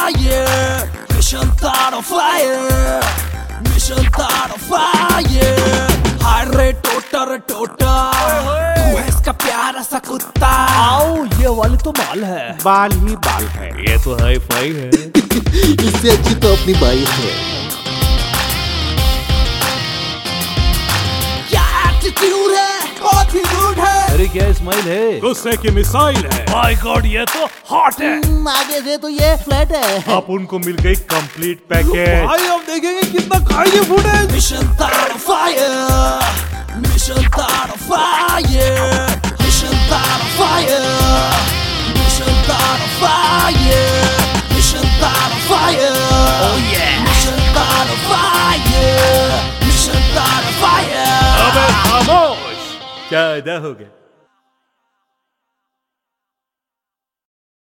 fire. Mission Thought of Fire. Mission Thought of Fire. अरे टोटर टोटर, तू है इसका प्यारा सा कुत्ता। आओ, ये वाली तो बाल है। बाल ही बाल है। ये तो हाई फाई है। इससे अच्छी तो अपनी बाइक है। क्या एटीट्यूड है, बहुत ही रूड है। अरे क्या स्माइल है, गुस्से की मिसाइल है। माय गॉड ये तो हॉट है। आगे से तो ये फ्लैट है। अब उनको मिल गई कंप्लीट पैकेज। भाई अब देखेंगे कितना खाएंगे footage. Mission Thought of Fire. Mission Thought of Fire. Mission Thought of Fire. Mission Thought of Fire. Mission Thought of Fire. Oh yeah. Mission Thought of Fire. Mission Thought of Fire. अबे खामोश, ज्यादा हो गया।